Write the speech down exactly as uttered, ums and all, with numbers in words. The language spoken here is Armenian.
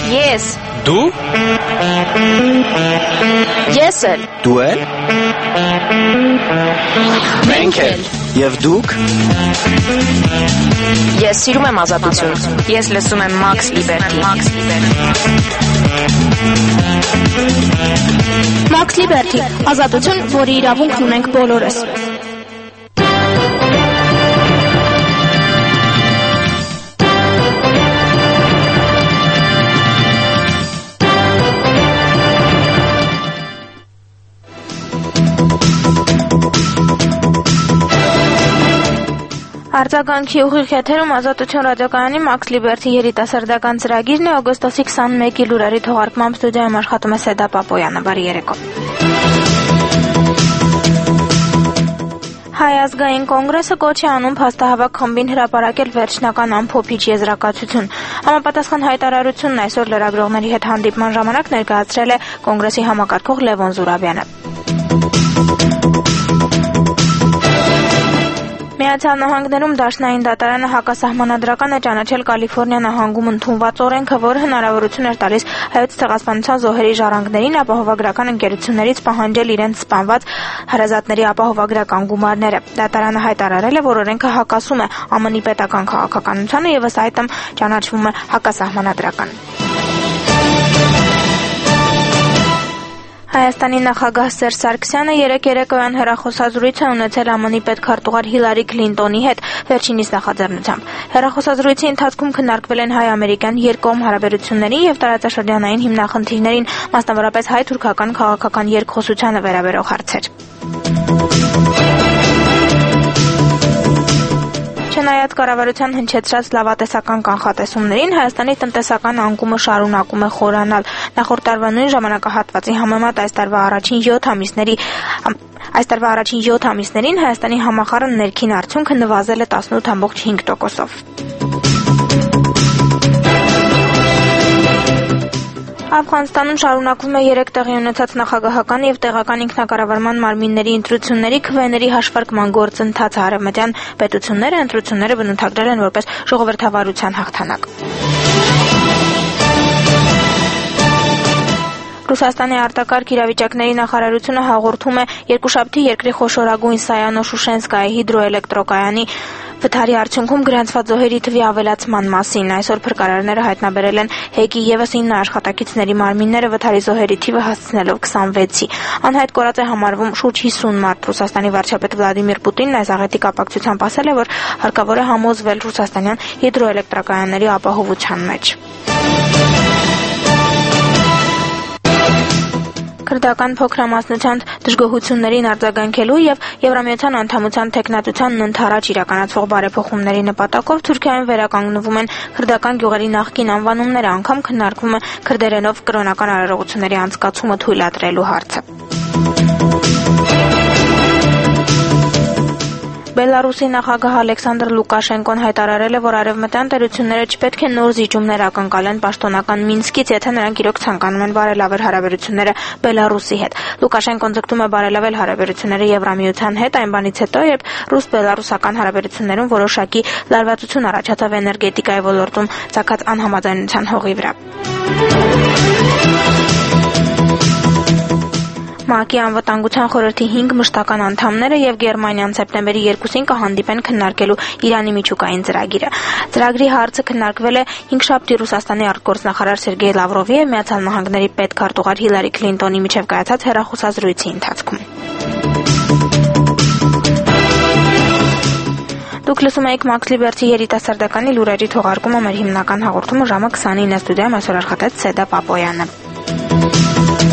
Ես։ Դու։ Ես էլ։ Դու էլ։ Մենք էլ։ Եվ դուք։ Ես սիրում եմ ազատություն։ Ես լսում եմ Max Liberty։ Max Liberty, ազատություն, որի իրավունքն ունենք բոլորս։ Արձագանքի ուղիղ եթերում Ազատություն ռադիոկայանի Max Liberty երիտասարդական ծրագիրն է օգոստոսի քսանմեկի լուրերի թողարկմամբ ստուդիայում աշխատում է Սեդա Պապոյանը։ Բարի երեկո։ Հայ ազգային կոնգրեսը կոչ է անում փաստահավաք խմբին հրապարակել վերջնական ամփոփիչ եզրակացություն։ Համապատասխան հայտարարությունն այսօր լրագրողների հետ հանդիպման ժամանակ ներկայացրել է կոնգրեսի համակարգող Լևոն Զուրաբյանը։ Միացյալ Նահանգներում Դաշնային դատարանը հակասահմանադրական է ճանաչել Կալիֆոռնիա նահանգում ընդունված օրենքը, որը հնարավորություն էր տալիս հայոց ցեղասպանության զոհերի ժառանգներին ապահովագրական ընկերություններից պահանջել իրենց սպանված հարազատների ապահովագրական գումարները։ Դատարանը հայտարարել է, որ օրենքը հակասում է ԱՄՆ ի պետական քաղաքականությանը եւ ըստ այդմ ճանաչվում է հակասահմանադրական։ Հայաստանի նախագահ Սերժ Սարգսյանը երեկ երեկոյան հեռախոսազրույց է ունեցել ԱՄՆ-ի պետքարտուղար Հիլարի Քլինտոնի հետ վերջինիս նախաձեռնությամբ։ Հեռախոսազրույցի ընթացքում քննարկվել են հայ-ամերիկյան երկկողմ հարաբերություններին եւ տարածաշրջանային հիմնախնդիրներին, մասնավորապես հայ-թուրքական քաղաքական երկխոսությանը վերաբերող հարցեր։ Չնայած կառավարության հնչեցրած լավատեսական կանխատեսումներին, Հայաստանի տնտեսական անկումը շարունակում է խորանալ։ Նախորդ տարվա նույն ժամանակահատվածի համեմատ այս տարվա առաջին յոթ ամիսների այս տարվա առաջին յոթ ամիսներին Հայաստանի համախառն ներքին արդյունքը նվազել է տասնութ կόμma հինգ տոկոսով։ Աֆղանստանում շարունակվում է երեք տեղի ունեցած նախագահական եւ տեղական ինքնակառավարման մարմինների ընտրությունների քվեների հաշվարկման գործընթացը արևմտյան պետությունները ընտրությունները բնութագրել են որպես ժողովրդավարության հաղթանակ։ Ռուսաստանի արտակարգ իրավիճակների նախարարությունը հաղորդում է երկուշաբթի երկրի խոշորագույն Սայանո-Շուշենսկայի հիդրոէլեկտրոկայանի վթարի արդյունքում գրանցված զոհերի թվի ավելացման մասին։ Այսօր փրկարարները հայտնաբերել են հեկի ևս ինը աշխատակիցների մարմինները վթարի զոհերի թիվը հասցնելով քսանվեցի։ Անհայտ կորած է համարվում շուրջ հիսուն մարդ։ Ռուսաստանի վարչապետ Վլադիմիր Պուտինն այս աղետի կապակցությամբ ասել է, որ հարկավոր է համոզվել ռուսաստանյան հիդրոէլեկտրոկայանների ապահովության մեջ։ Քրդական փոքրամասնության դժգոհություններին արձագանքելու եւ Եվրամիության անդամության տեխնատությանն ընդառաջ իրականացվող բարեփոխումների նպատակով Թուրքիայում վերականգնվում են քրդական գյուղերի նախկին անվանումները, անգամ քննարկվում է քրդերենով կրոնական արարողությունների անցկացումը թույլատրելու հարցը։ Բելարուսի նախագահ Ալեքսանդր Լուկաշենկոն հայտարարել է, որ արևմտյան տերությունները չպետք է նոր զիջումներ ակնկալեն պաշտոնական Մինսկից, եթե նրանք իրոք ցանկանում են բարելավել հարաբերությունները Բելարուսի հետ։ Լուկաշենկոն ձգտում է բարելավել հարաբերությունները Եվրամիության հետ այն բանից հետո, երբ ռուս-բելարուսական հարաբերություններում որոշակի լարվածություն առաջացավ էներգետիկայի ոլորտում ցակած անհամաձայնության հողի վրա։ ՄԱԿ-ի անվտանգության խորհրդի հինգ մշտական անդամները եւ Գերմանիան սեպտեմբերի երկուսին կհանդիպեն քննարկելու Իրանի միջուկային ծրագիրը։ Ծրագրի հարցը քննարկվել է հինգշաբթի Ռուսաստանի արտգործնախարար Սերգեյ Լավրովի եւ Միացյալ Նահանգների պետքարտուղար Հիլարի Քլինտոնի միջև կայացած հեռախոսազրույցի ընթացքում։ Դուք լսում եք Max Liberty երիտասարդականի լուրերի թողարկումը, մեր հիմնական հաղորդումը ժամը քսանինը ստուդիայում այսօր աշխատեց Սեդա Պապոյանը։